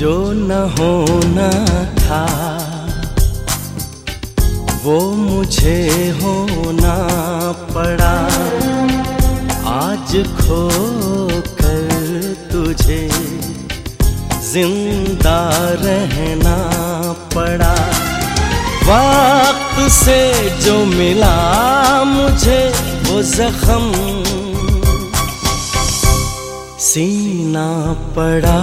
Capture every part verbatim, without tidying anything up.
जो न होना था वो मुझे होना पड़ा। आज खो कर तुझे जिंदा रहना पड़ा। वक्त से जो मिला मुझे वो जख्म सीना पड़ा,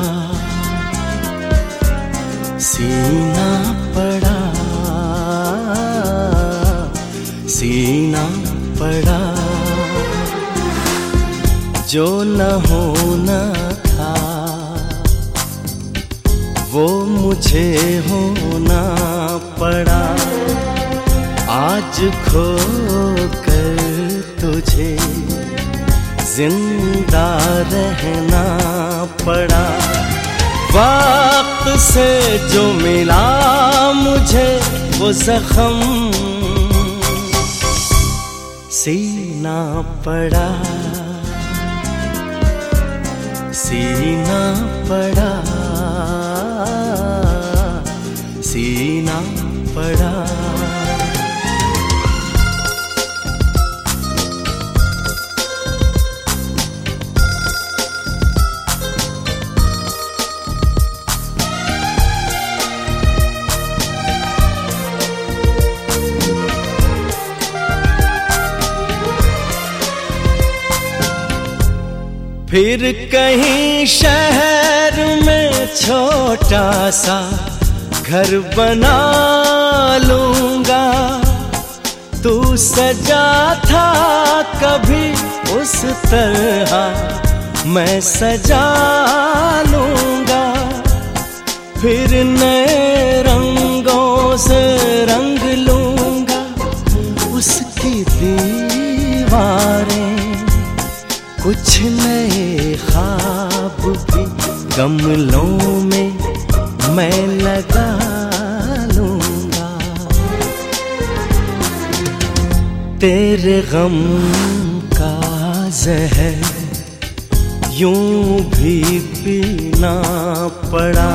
सीना पड़ा, सीना पड़ा। जो न होना था वो मुझे होना पड़ा। आज खो कर तुझे जिंदा रहना पड़ा। वक्त से जो मिला मुझे वो जख्म सीना पड़ा, सीना पड़ा, सीना पड़ा। फिर कहीं शहर में छोटा सा घर बना लूंगा। तू सजा था कभी उस तरह मैं सजा लूंगा। फिर नए रंगों से रंग लूंगा उसकी दीवारें। कुछ नए ख्वाब भी गमलों में मैं लगा लूंगा। तेरे गम का जहर यूं भी पीना पड़ा।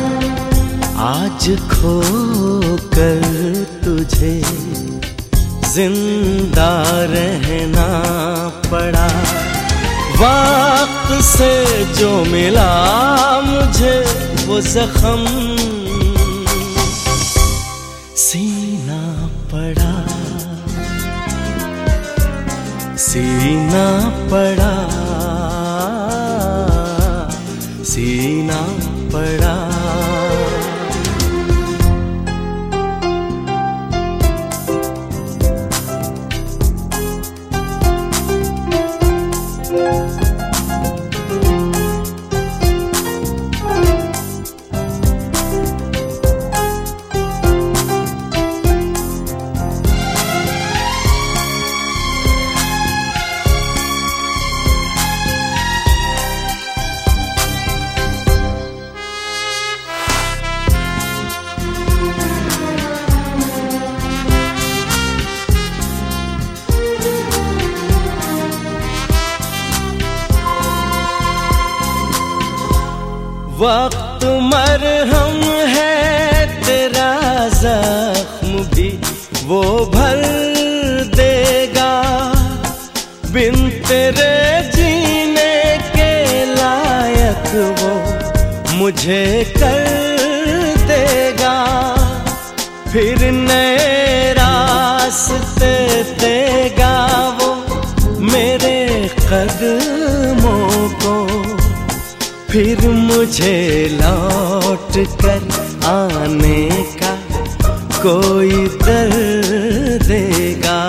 आज खो कर तुझे जिंदा रहना पड़ा। वक्त से जो मिला मुझे वो जख्म सीना पड़ा, सीना पड़ा, सीना पड़ा। वक्त मरहम है तेरा जख्म भी वो भर देगा। बिन तेरे जीने के लायक वो मुझे कर देगा। फिर नए रास्ते देगा वो मेरे कदमों को। फिर मुझे लौट कर आने का कोई दर देगा।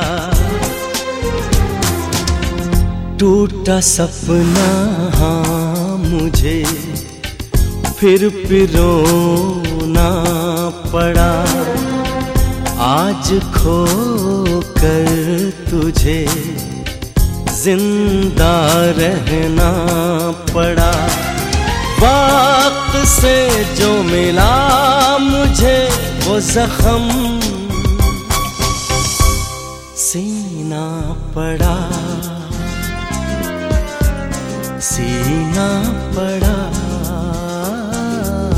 टूटा सपना हाँ मुझे फिर पिरोना पड़ा। आज खो कर तुझे जिंदा रहना पड़ा। वक्त से जो मिला मुझे वो जख्म सीना पड़ा, सीना पड़ा,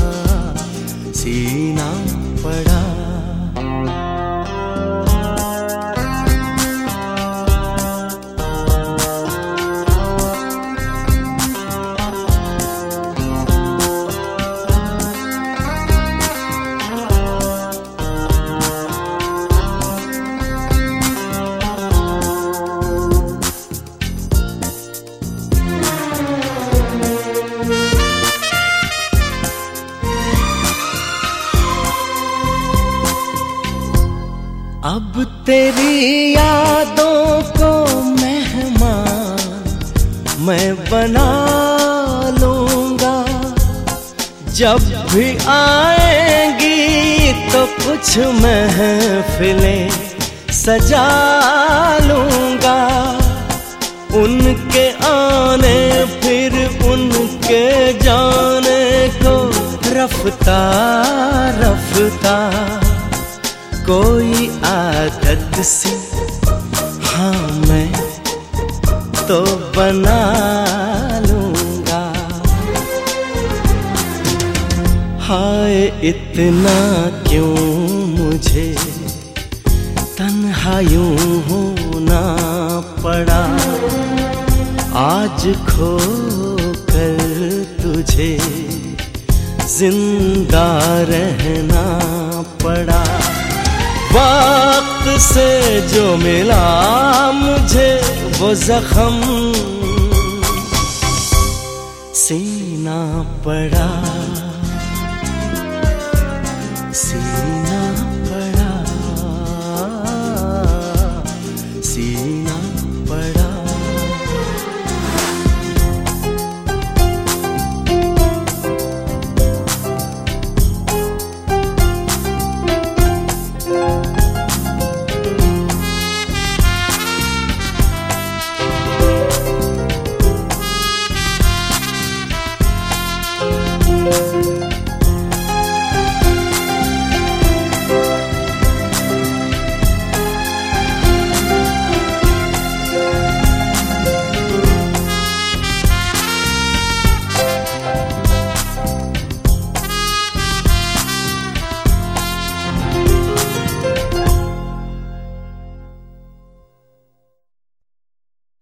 तेरी यादों को मेहमान मैं बना लूंगा। जब भी आएंगी तो कुछ महफिलें सजा लूंगा। उनके आने फिर उनके जाने को रफ्ता रफ्ता कोई आदत सी हाँ मैं तो बना लूंगा। हाय इतना क्यों मुझे तन्हा यूं होना पड़ा। आज खो कर तुझे जिंदा रहना पड़ा। वक्त से जो मिला मुझे वो जख्म सीना पड़ा, सीना